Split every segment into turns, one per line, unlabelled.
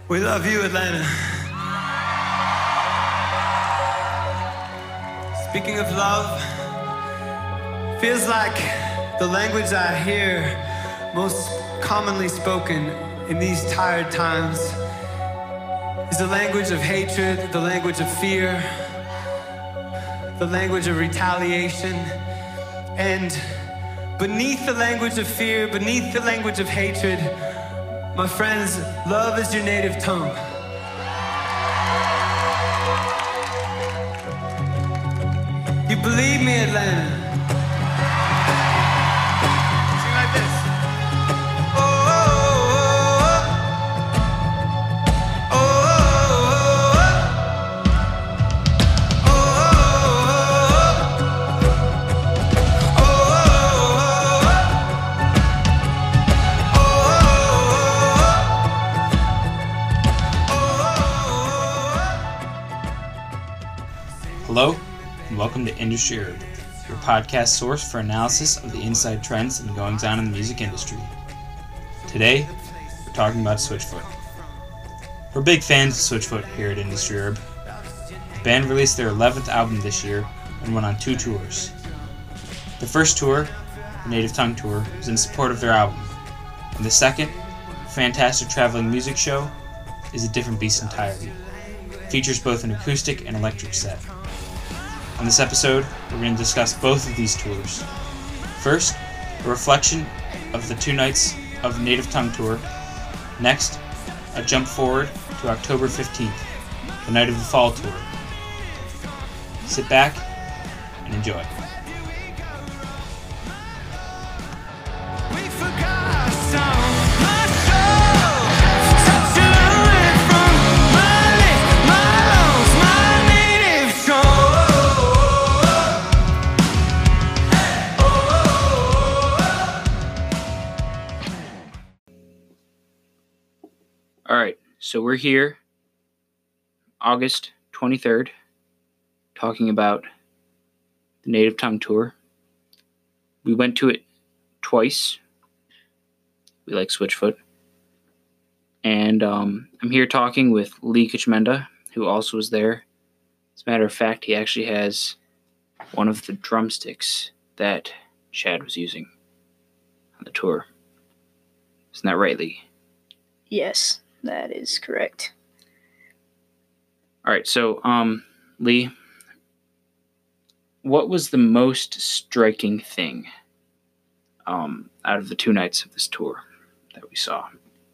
We love you, Atlanta. Speaking of love, feels like the language I hear most commonly spoken in these tired times is the language of hatred, the language of fear, the language of retaliation. And beneath the language of fear, beneath the language of hatred, my friends, love is your native tongue. You believe me, Atlanta? Sing like this. Oh, oh, oh, oh, oh,
Hello, and welcome to Industry Herb, your podcast source for analysis of the inside trends and goings-on in the music industry. Today, we're talking about Switchfoot. We're big fans of Switchfoot here at Industry Herb. The band released their 11th album this year and went on 2 tours. The first tour, the Native Tongue Tour, was in support of their album, and the second, Fantastic Traveling Music Show, is a different beast entirely. It features both an acoustic and electric set. On this episode, we're going to discuss both of these tours. First, a reflection of the 2 nights of the Native Tongue Tour. Next, a jump forward to October 15th, the night of the Fall Tour. Sit back and enjoy.
we forgot some. My soul, such a long from my lips, my lungs, my native
Alright, so we're here, August 23rd, talking about the Native Tongue Tour. We went to it twice. We like Switchfoot. And I'm here talking with Lee Kachmenda, who also was there. As a matter of fact, he actually has one of the drumsticks that Chad was using on the tour. Isn't that right, Lee?
Yes, that is correct.
All right, so Lee, what was the most striking thing out of the 2 nights of this tour that we saw?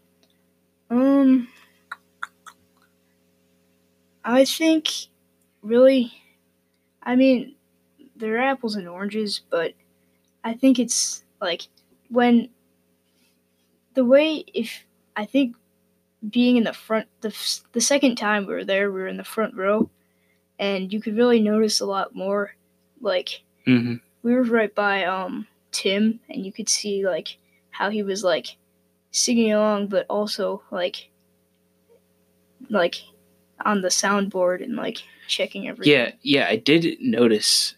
I think really, they're apples and oranges, but I think it's like when the way I think being in the front, the second time we were there, we were in the front row, and you could really notice a lot more. Like
Mm-hmm.
we were right by Tim, and you could see like how he was like singing along, but also like on the soundboard and like checking everything.
Yeah, I did notice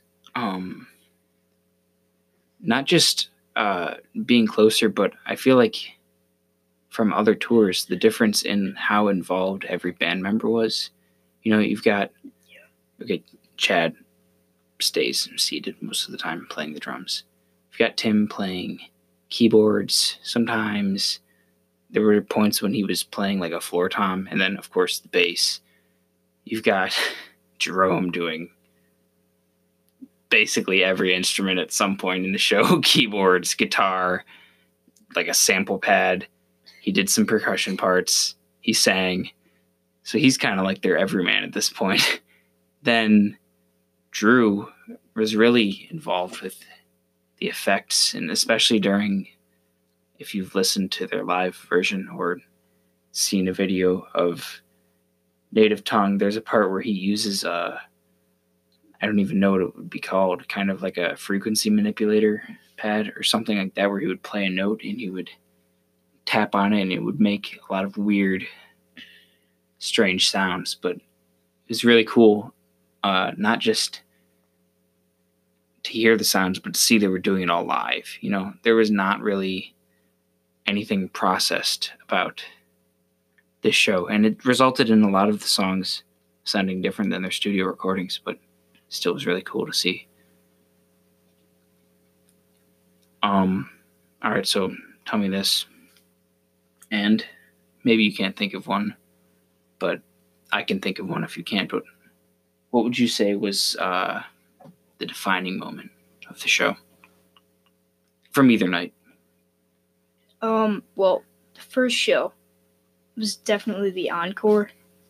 not just being closer, but I feel like from other tours, the difference in how involved every band member was. You know, you've got, okay, Chad stays seated most of the time playing the drums. You've got Tim playing keyboards. Sometimes there were points when he was playing like a floor tom, and then, of course, the bass. You've got Jerome doing basically every instrument at some point in the show. Keyboards, guitar, like a sample pad. He did some percussion parts. He sang. So he's kind of like their everyman at this point. Then Drew was really involved with the effects, and especially during, if you've listened to their live version or seen a video of Native Tongue, there's a part where he uses I don't even know what it would be called, kind of like a frequency manipulator pad or something like that, where he would play a note and he would tap on it and it would make a lot of weird, strange sounds. But it was really cool, not just to hear the sounds, but to see they were doing it all live. You know, there was not really anything processed about this show, and it resulted in a lot of the songs sounding different than their studio recordings, but still was really cool to see. All right, so tell me this, and maybe you can't think of one, but I can think of one if you can't. But what would you say was the defining moment of the show from either night?
Well, the first show was definitely the encore.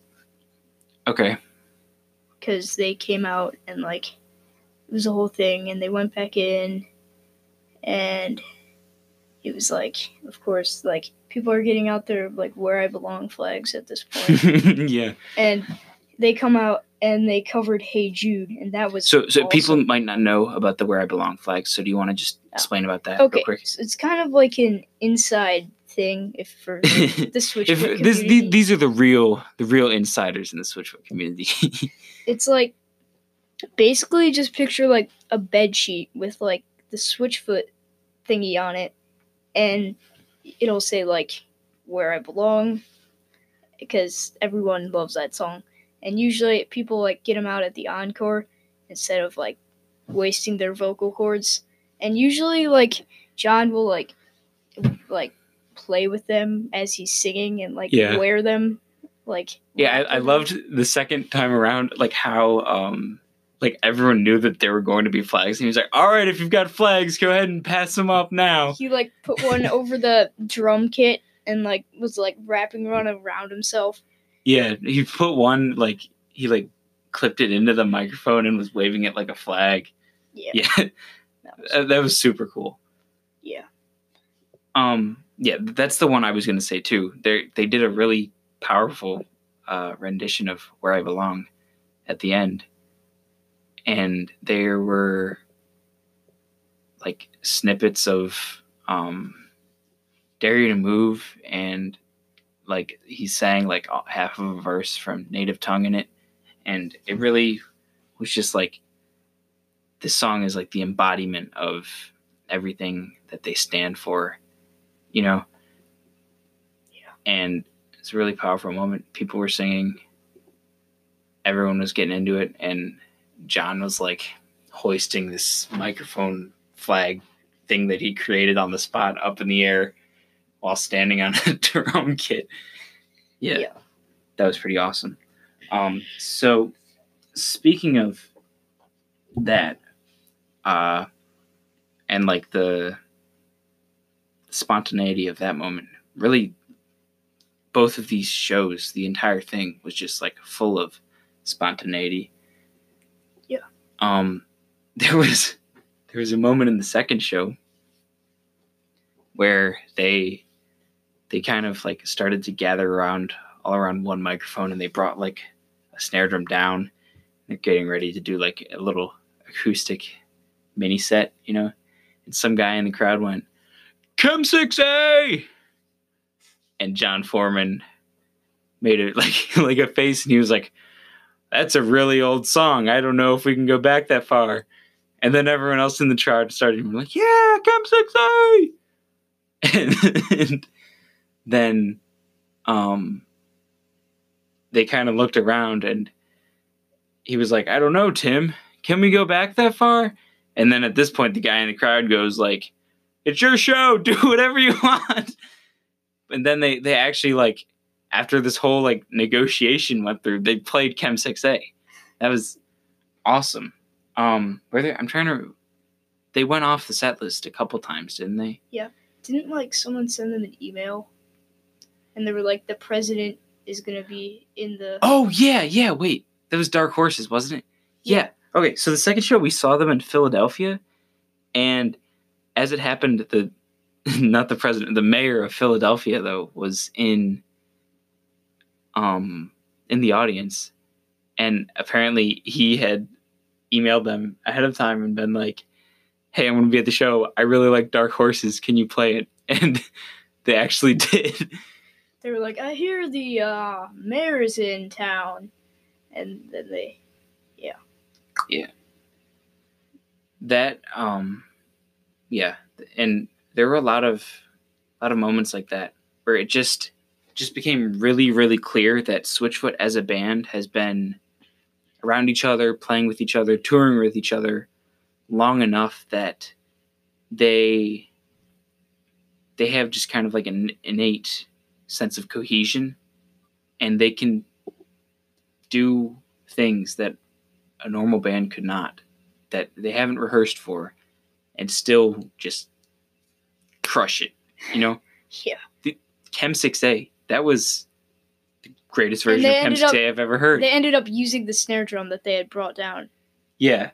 Okay.
Because they came out and, like, it was a whole thing, and they went back in, and it was, like, of course, like, people are getting out their, like, Where I Belong flags at this point.
Yeah.
And they come out, and they covered Hey Jude, and that was
So
awesome.
People might not know about the Where I Belong flag, so do you want to just explain about that
real
quick?
So it's kind of like an inside thing if for the Switchfoot community.
These are the real insiders in the Switchfoot community.
It's like, basically just picture like a bed sheet with like the Switchfoot thingy on it, and it'll say like Where I Belong, because everyone loves that song. And usually people like get them out at the encore instead of like wasting their vocal cords. And usually like John will like play with them as he's singing and like wear them. Like
I loved the second time around like how like everyone knew that there were going to be flags, and he was like, all right, if you've got flags, go ahead and pass them up now.
He like put one over the drum kit and like was like wrapping one around himself.
Yeah, he put one like he like clipped it into the microphone and was waving it like a flag. Yeah. That was super cool.
Yeah.
Yeah, that's the one I was going to say too. They did a really powerful rendition of Where I Belong at the end. And there were like snippets of Dare You to Move, and like he sang like half of a verse from Native Tongue in it. And it really was just like, this song is like the embodiment of everything that they stand for, you know?
Yeah.
And it's a really powerful moment. People were singing, everyone was getting into it, and John was like hoisting this microphone flag thing that he created on the spot up in the air while standing on a drum kit. Yeah. That was pretty awesome. So speaking of that, and like the spontaneity of that moment, really both of these shows, the entire thing was just like full of spontaneity.
Yeah.
There was a moment in the second show where they kind of like started to gather all around one microphone, and they brought like a snare drum down. They're getting ready to do like a little acoustic mini set, you know, and some guy in the crowd went, Chem 6A, and John Foreman made it like a face, and he was like, that's a really old song. I don't know if we can go back that far. And then everyone else in the crowd started like, yeah, Chem 6A. And then they kind of looked around, and he was like, I don't know, Tim, can we go back that far? And then at this point, the guy in the crowd goes like, it's your show, do whatever you want. And then they actually like, after this whole like negotiation went through, they played Chem 6A. That was awesome. They went off the set list a couple times, didn't they?
Yeah. Didn't like someone send them an email? And they were like, the president is going to be in the...
Oh, yeah. Wait, that was Dark Horses, wasn't it? Yeah. Okay, so the second show, we saw them in Philadelphia. And as it happened, not the president, the mayor of Philadelphia, though, was in the audience. And apparently he had emailed them ahead of time and been like, hey, I'm going to be at the show. I really like Dark Horses. Can you play it? And they actually did.
They were like, I hear the mayor's in town. And then they,
Yeah. That, yeah. And there were a lot of moments like that where it just, just became really, really clear that Switchfoot as a band has been around each other, playing with each other, touring with each other long enough that they have just kind of like an innate sense of cohesion, and they can do things that a normal band could not, that they haven't rehearsed for, and still just crush it, you know?
Yeah.
The Chem 6A, that was the greatest version of Chem 6A I've ever heard.
They ended up using the snare drum that they had brought down.
Yeah.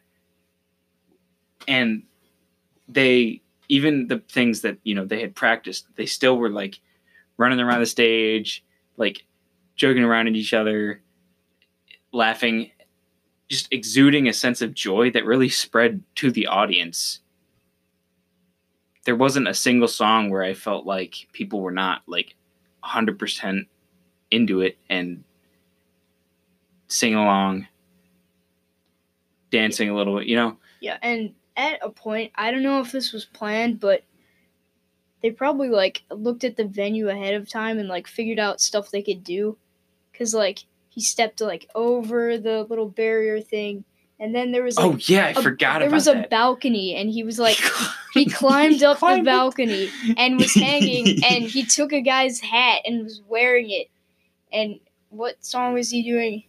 And they, even the things that, you know, they had practiced, they still were like running around the stage, like joking around at each other, laughing, just exuding a sense of joy that really spread to the audience. There wasn't a single song where I felt like people were not like 100% into it and sing along, dancing a little bit, you know?
Yeah, and at a point, I don't know if this was planned, but they probably like looked at the venue ahead of time and like figured out stuff they could do. Cause like he stepped like over the little barrier thing, and then there was like
I forgot about that.
There was a balcony, and he was like he climbed up the balcony and was hanging, and he took a guy's hat and was wearing it. And what song was he doing?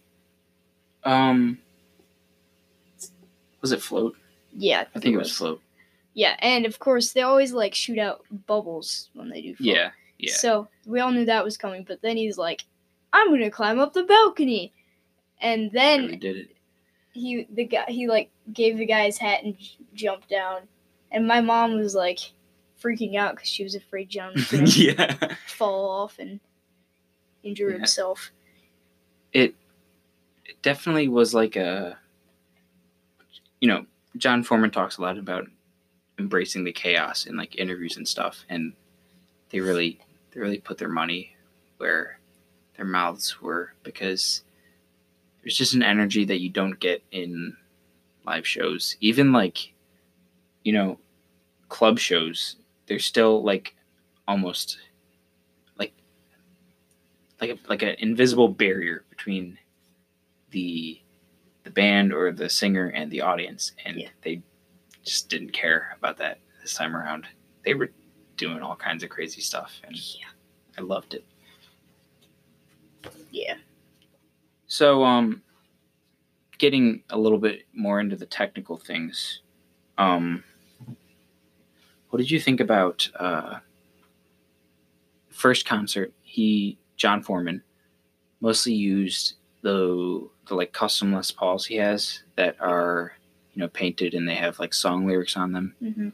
Was it Float?
Yeah,
I think it was Float.
Yeah, and of course they always like shoot out bubbles when they do Float.
Yeah.
So we all knew that was coming, but then he's like, "I'm gonna climb up the balcony," and then
Really did it.
He like gave the guy his hat and jumped down, and my mom was like freaking out because she was afraid John was gonna fall off and injure himself.
It definitely was like a, you know, John Foreman talks a lot about embracing the chaos in like interviews and stuff, and they really put their money where their mouths were, because there's just an energy that you don't get in live shows. Even like, you know, club shows, there's still like almost like an invisible barrier between the band or the singer and the audience, and they just didn't care about that this time around. They were doing all kinds of crazy stuff, and I loved it.
Yeah.
So, getting a little bit more into the technical things, what did you think about first concert? John Foreman mostly used the like custom Les Pauls he has that are, you know, painted and they have like song lyrics on them.
Mm-hmm.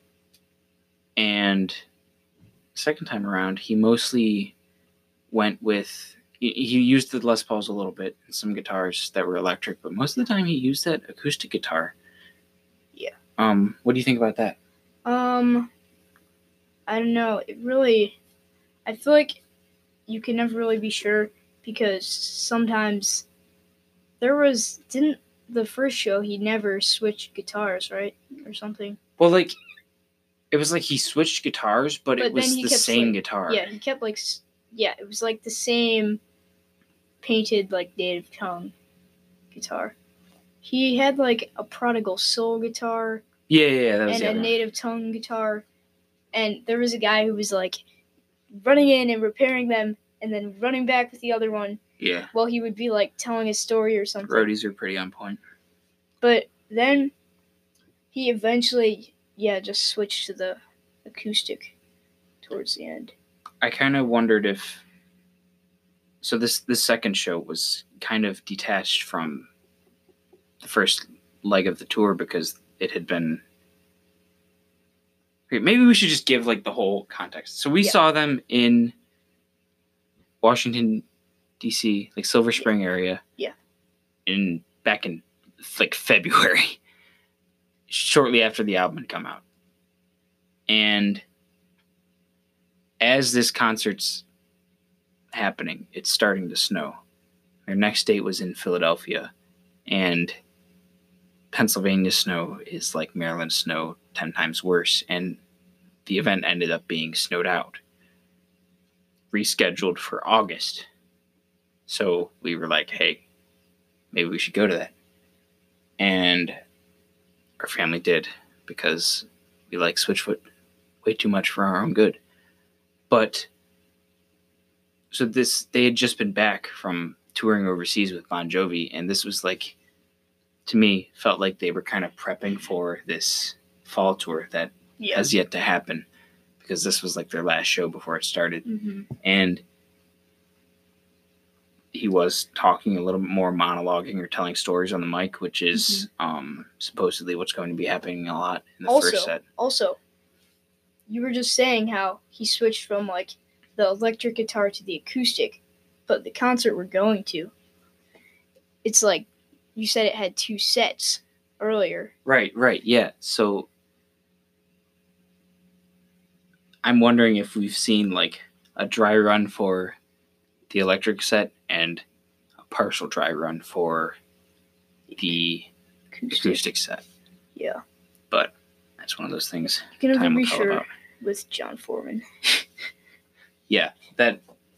And second time around, he mostly went with, he used the Les Pauls a little bit and some guitars that were electric, but most of the time he used that acoustic guitar.
Yeah.
What do you think about that?
I don't know. I feel like you can never really be sure, because sometimes didn't the first show he never switched guitars, right? Or something.
Well, like, it was like he switched guitars, but it was the same guitar.
Yeah, he kept it was like the same painted like Native Tongue guitar. He had like a Prodigal Soul guitar.
Yeah, that was
and a Native Tongue guitar. And there was a guy who was like running in and repairing them and then running back with the other one.
Yeah.
Well, he would be like telling a story or something.
Roadies are pretty on point.
But then he eventually, just switched to the acoustic towards the end.
I kind of wondered if... So this second show was kind of detached from the first leg of the tour because it had been... Maybe we should just give like the whole context. So we saw them in Washington, D.C., like Silver Spring area.
Yeah.
Back in like February, shortly after the album had come out. And as this concert's happening, it's starting to snow. Their next date was in Philadelphia, and Pennsylvania snow is like Maryland snow 10 times worse, and the event ended up being snowed out. rescheduled for August. So we were like, hey, maybe we should go to that. And our family did, because we like Switchfoot way too much for our own good. But so they had just been back from touring overseas with Bon Jovi, and this was like, to me, felt like they were kind of prepping for this fall tour that has yet to happen, because this was like their last show before it started.
Mm-hmm.
And he was talking a little bit more, monologuing or telling stories on the mic, which is supposedly what's going to be happening a lot in the first set.
Also, you were just saying how he switched from like the electric guitar to the acoustic, but the concert we're going to, it's like you said it had 2 sets earlier.
Right, yeah. So I'm wondering if we've seen like a dry run for the electric set and a partial dry run for the acoustic set.
Yeah.
But that's one of those things
You can
time
never
will
be
tell
sure
about.
with John Foreman.
Yeah, that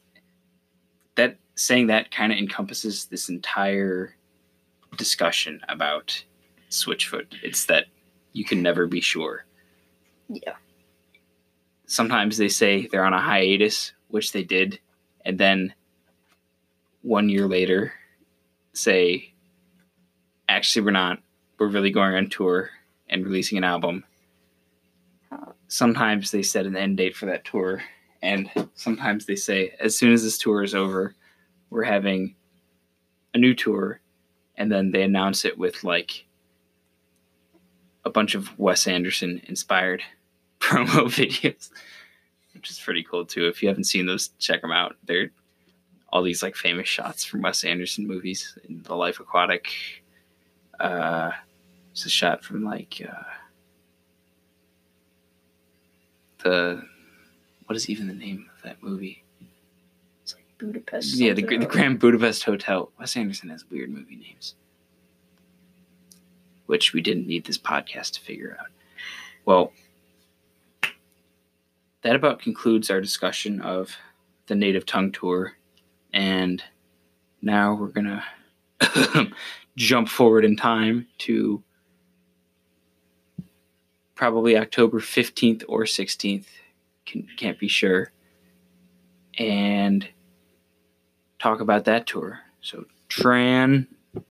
saying that kind of encompasses this entire discussion about Switchfoot. It's that you can never be sure.
Yeah.
Sometimes they say they're on a hiatus, which they did, and then 1 year later say, actually we're not. We're really going on tour and releasing an album. Sometimes they set an end date for that tour, and sometimes they say, as soon as this tour is over, we're having a new tour, and then they announce it with like a bunch of Wes Anderson inspired promo videos, which is pretty cool too. If you haven't seen those, check them out. They're all these like famous shots from Wes Anderson movies. In The Life Aquatic, it's a shot from like what is even the name of that movie?
It's like Budapest.
Yeah, the Grand Budapest Hotel. Wes Anderson has weird movie names, which we didn't need this podcast to figure out. Well, that about concludes our discussion of the Native Tongue Tour. And now we're going to jump forward in time to probably October 15th or 16th. Can't be sure. And talk about that tour. So, transition.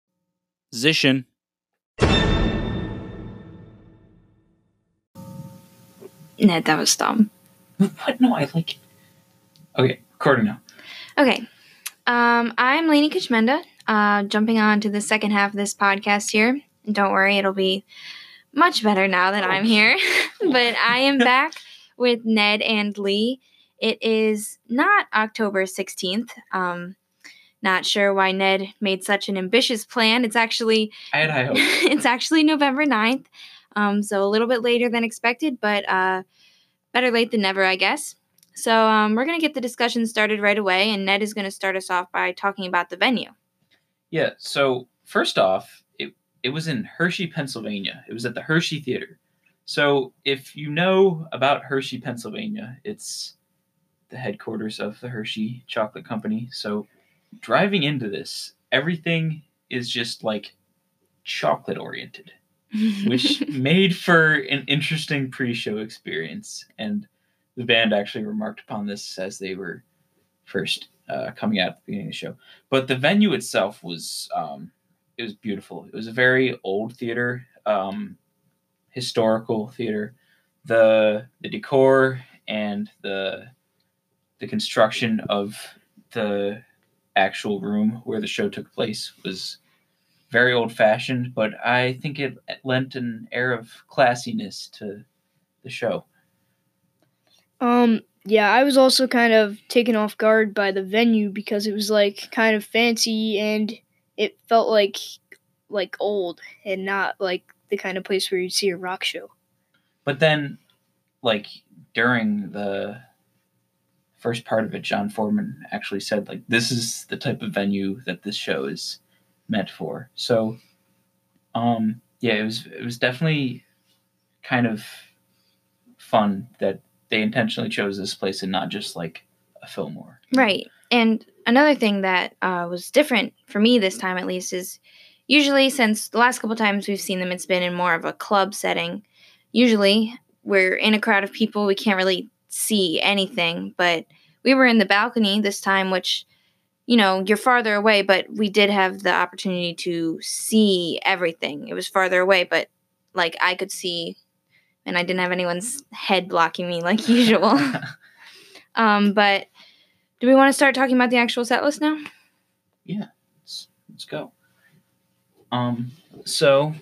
Ned, that was dumb.
What? No, I like it. Okay, recording now.
Okay. I'm Lainey Kuchmenda, jumping on to the second half of this podcast here. And don't worry, it'll be much better now that I'm here. But I am back with Ned and Lee. It is not October 16th. Not sure why Ned made such an ambitious plan. It's actually
I had high hopes.
It's actually November 9th. So a little bit later than expected, but better late than never, I guess. So we're going to get the discussion started right away, and Ned is going to start us off by talking about the venue.
Yeah, so first off, it was in Hershey, Pennsylvania. It was at the Hershey Theater. So if you know about Hershey, Pennsylvania, it's the headquarters of the Hershey Chocolate Company. So driving into this, everything is just like chocolate oriented, which made for an interesting pre-show experience. And the band actually remarked upon this as they were first coming out at the beginning of the show. But the venue itself was it was beautiful. It was a very old theater, historical theater. The decor and the construction of the actual room where the show took place was very old-fashioned, but I think it lent an air of classiness to the show.
Yeah, I was also kind of taken off guard by the venue because it was like kind of fancy and it felt like old and not like the kind of place where you'd see a rock show.
But then, like, during the first part of it, John Foreman actually said, like, this is the type of venue that this show is meant for. So, yeah, it was definitely kind of fun that they intentionally chose this place and not just like a Fillmore.
Right. And another thing that was different for me this time, at least, is usually since the last couple times we've seen them, it's been in more of a club setting. Usually we're in a crowd of people. We can't really see anything. But we were in the balcony this time, which, you're farther away. But we did have the opportunity to see everything. It was farther away, but, I could see, and I didn't have anyone's head blocking me like usual. But do we want to start talking about the actual set list now?
Yeah, let's go. So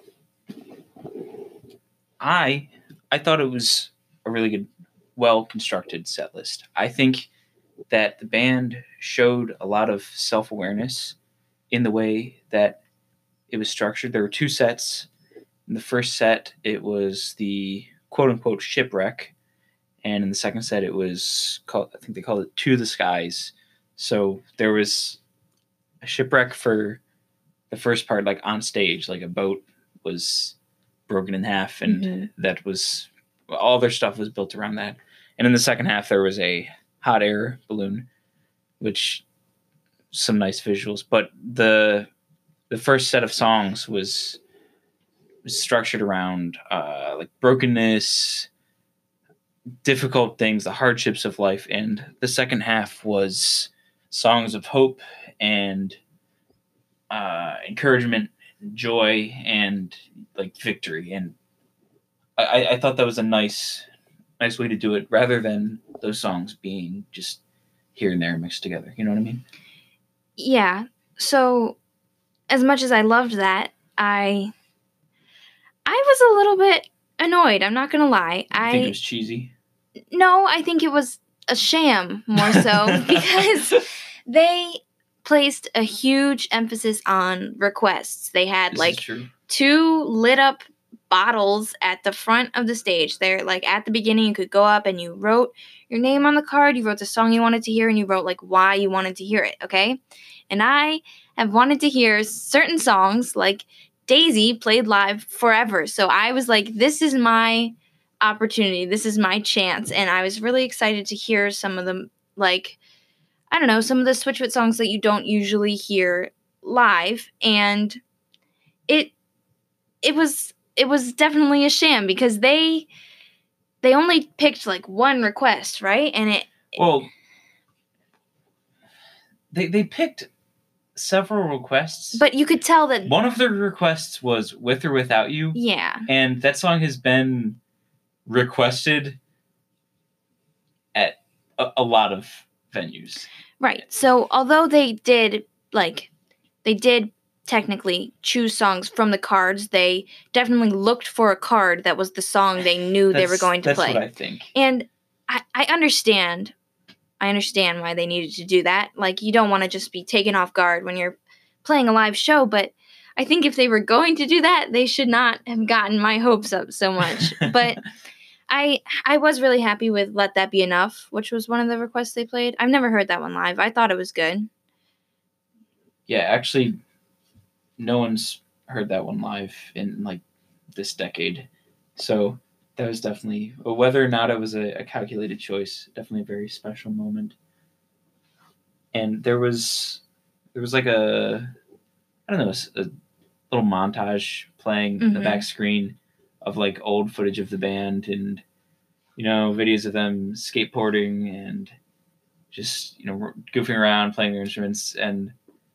I thought it was a really good, well-constructed set list. I think that the band showed a lot of self-awareness in the way that it was structured. There were two sets. In the first set, it was the quote-unquote shipwreck. And in the second set, it was called, I think they called it To the Skies. So there was a shipwreck for the first part, like on stage, like a boat was broken in half, and that was all their stuff was built around that. And in the second half, there was a hot air balloon, which some nice visuals. But the first set of songs was structured around like brokenness, difficult things, the hardships of life, and the second half was songs of hope and encouragement, joy, and like victory. And I thought that was a nice way to do it, rather than those songs being just here and there mixed together. You know what I mean?
Yeah. So as much as I loved that, I was a little bit annoyed. I'm not gonna lie.
I think it was cheesy.
No, I think it was a sham more so because they placed a huge emphasis on requests. They had
This is true.
2 lit up bottles at the front of the stage. They're at the beginning, you could go up and you wrote your name on the card, you wrote the song you wanted to hear, and you wrote why you wanted to hear it, okay? And I have wanted to hear certain songs like Daisy played live forever. So I was like, this is my opportunity. This is my chance. And I was really excited to hear some of them, some of the Switchfoot songs that you don't usually hear live. And it was definitely a sham because they only picked one request, right? And
they picked several requests,
but you could tell that
one of the requests was With or Without You.
Yeah.
And that song has been requested at a lot of venues.
Right. So although they did technically choose songs from the cards, they definitely looked for a card that was the song they knew they were going to play.
That's what I think.
And I understand. I understand why they needed to do that. You don't want to just be taken off guard when you're playing a live show, but I think if they were going to do that, they should not have gotten my hopes up so much. But I was really happy with Let That Be Enough, which was one of the requests they played. I've never heard that one live. I thought it was good.
Yeah, actually, no one's heard that one live in this decade. So that was definitely, whether or not it was a calculated choice, definitely a very special moment. And there was a little montage playing in the back screen of old footage of the band and videos of them skateboarding and just goofing around playing their instruments. And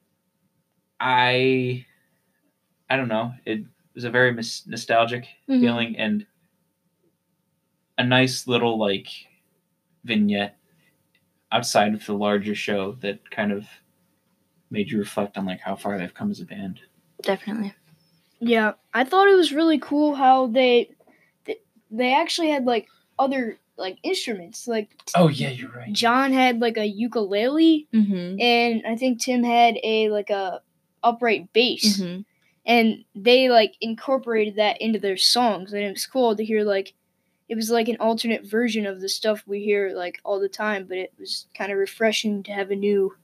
I don't know, it was a very nostalgic feeling and a nice little vignette outside of the larger show that kind of made you reflect on how far they've come as a band.
Definitely.
Yeah, I thought it was really cool how they actually had other instruments.
Oh yeah, you're right.
John had a ukulele, and I think Tim had a upright bass, and they incorporated that into their songs, and it was cool to hear it was an alternate version of the stuff we hear all the time, but it was kind of refreshing to have a new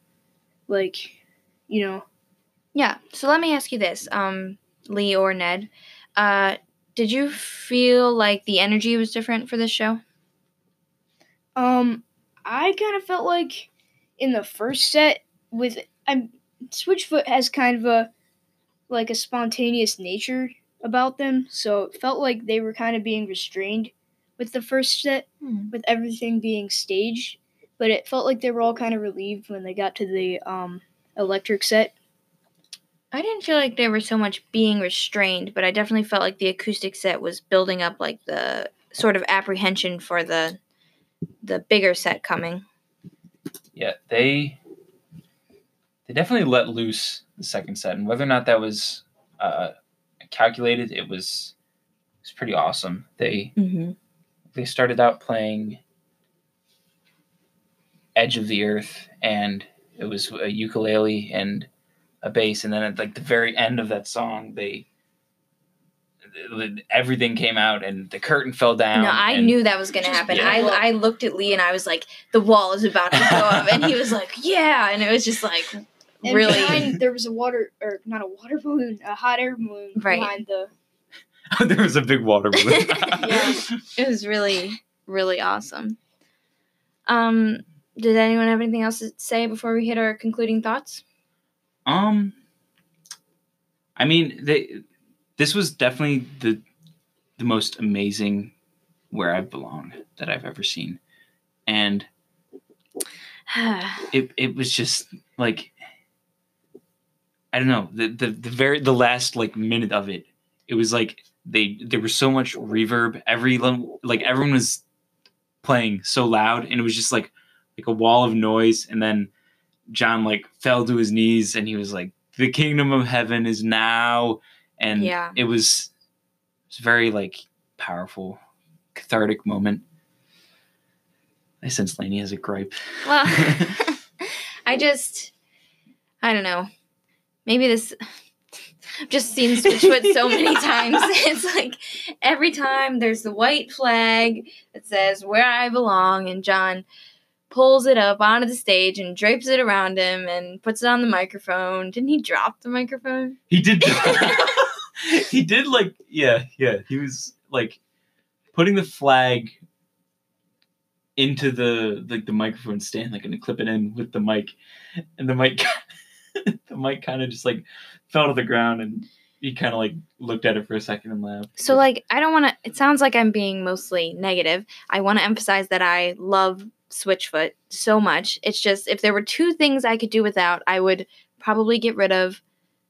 Yeah, so let me ask you this, Lee or Ned. Did you feel like the energy was different for this show?
I I kind of felt like in the first set Switchfoot has kind of a spontaneous nature about them, so it felt like they were kind of being restrained with the first set, with everything being staged. But it felt like they were all kind of relieved when they got to the electric set.
I didn't feel like they were so much being restrained, but I definitely felt like the acoustic set was building up like the sort of apprehension for the bigger set coming.
Yeah, they definitely let loose the second set, and whether or not that was calculated, it was pretty awesome. They started out playing Edge of the Earth, and it was a ukulele and a bass, and then at like the very end of that song, everything came out and the curtain fell down.
No, I knew that was going to happen. Yeah. I looked at Lee and I was like, the wall is about to go up, and he was like, yeah, and it was just like really.
Behind, there was a not a water balloon, a hot air balloon behind the.
There was a big water balloon.
Yeah, it was really, really awesome. Did anyone have anything else to say before we hit our concluding thoughts?
I mean, this was definitely the most amazing Where I Belong that I've ever seen, and it was just like, I don't know, the last like minute of it. It was like there was so much reverb. Everyone was playing so loud, and it was just like a wall of noise. And then John like fell to his knees, and he was like, "The kingdom of heaven is now." And it was very like powerful, cathartic moment. I sense Lainey has a gripe.
Well, I don't know. Maybe this. I've just seen Switchfoot so many times. It's like every time there's the white flag that says "Where I Belong," and John pulls it up onto the stage and drapes it around him and puts it on the microphone. Didn't he drop the microphone?
He did. He did yeah. He was like putting the flag into the microphone stand, like, and clip it in with the mic, and the mic kind of just like fell to the ground, and he kind of like looked at it for a second and laughed.
So like, I don't want to, it sounds like I'm being mostly negative. I want to emphasize that I love Switchfoot so much. It's just, if there were two things I could do without, I would probably get rid of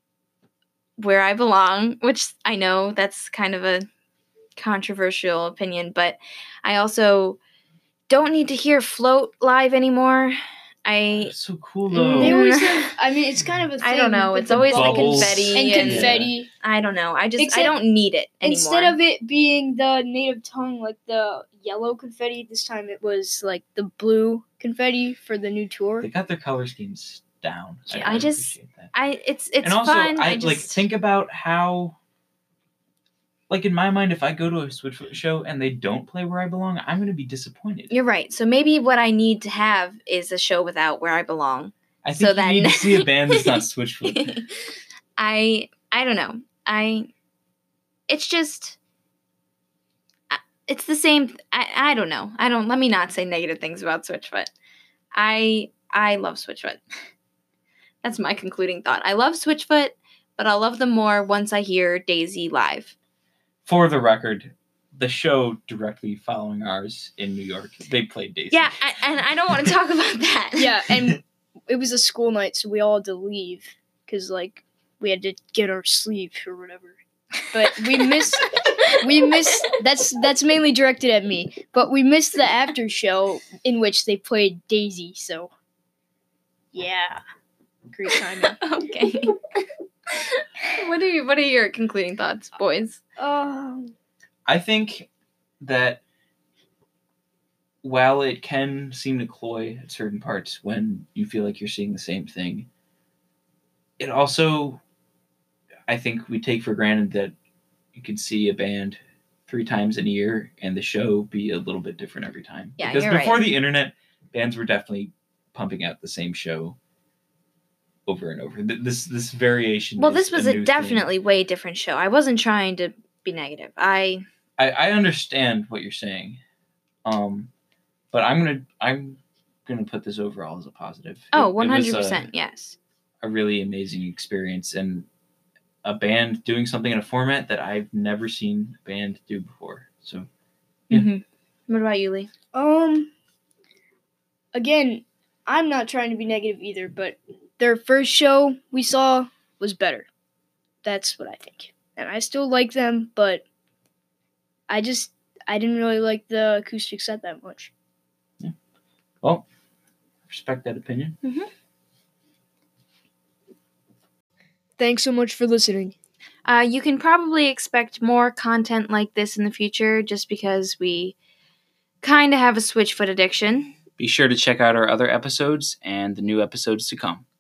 Where I Belong, which I know that's kind of a controversial opinion, but I also don't need to hear Float live anymore.
It's so cool though.
It's kind of a thing.
I don't know. It's always like confetti
and confetti.
I don't know. I don't need it anymore.
Instead of it being the native tongue, like the yellow confetti, this time it was like the blue confetti for the new tour.
They got their color schemes down.
Yeah, it's
and also,
fun.
I like think about how, like, in my mind, if I go to a Switchfoot show and they don't play Where I Belong, I'm going to be disappointed.
You're right. So maybe what I need to have is a show without Where I Belong.
I think you need to see a band that's not Switchfoot.
I don't know. It's just, it's the same. I don't know. Let me not say negative things about Switchfoot. I love Switchfoot. That's my concluding thought. I love Switchfoot, but I'll love them more once I hear Daisy live.
For the record, the show directly following ours in New York, they played Daisy.
Yeah, and I don't want to talk about that.
Yeah, and it was a school night, so we all had to leave because, like, we had to get our sleep or whatever. But we missed. That's mainly directed at me. But we missed the after show in which they played Daisy. So, yeah, great timing.
Okay. What are your concluding thoughts, boys?
I think that while it can seem to cloy at certain parts when you feel like you're seeing the same thing, it also, I think we take for granted that you can see a band 3 times in a year and the show be a little bit different every time.
Yeah,
because
you're
before
right.
the internet, bands were definitely pumping out the same show over and over. This variation.
Well,
is
this was
a
a
new
definitely
thing.
way different show. I wasn't trying to be negative.
I understand what you're saying, but I'm going to put this overall as a positive.
Oh,
It was
100%, yes.
a really amazing experience, and a band doing something in a format that I've never seen a band do before. So, yeah.
Mm-hmm. What about you, Lee?
Again, I'm not trying to be negative either, but their first show we saw was better. That's what I think. And I still like them, but I didn't really like the acoustic set that much.
Yeah. Well, respect that opinion.
Mm-hmm.
Thanks so much for listening.
You can probably expect more content like this in the future just because we kind of have a Switchfoot addiction.
Be sure to check out our other episodes and the new episodes to come.